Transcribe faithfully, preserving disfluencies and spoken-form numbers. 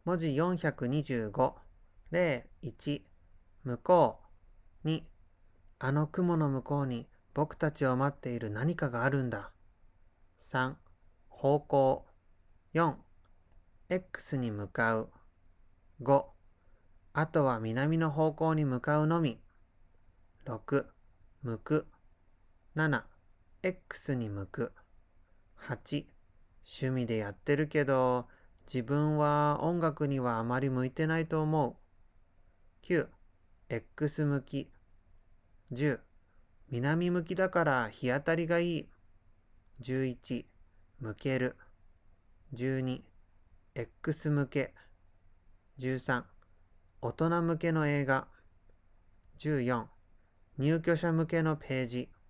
文字よんひゃくにじゅうご、れい、いち、向こう、に、あの雲の向こうに僕たちを待っている何かがあるんだ。さん、方向。よん、X に向かう。ご、あとは南の方向に向かうのみ。ろく、向く。なな、X に向く。はち、趣味でやってるけど、自分は音楽にはあまり向いてないと思う。きゅう、X 向き。じゅう、南向きだから日当たりがいい。じゅういち、向ける。じゅうに、X 向け。じゅうさん、大人向けの映画。じゅうよん、入居者向けのページ。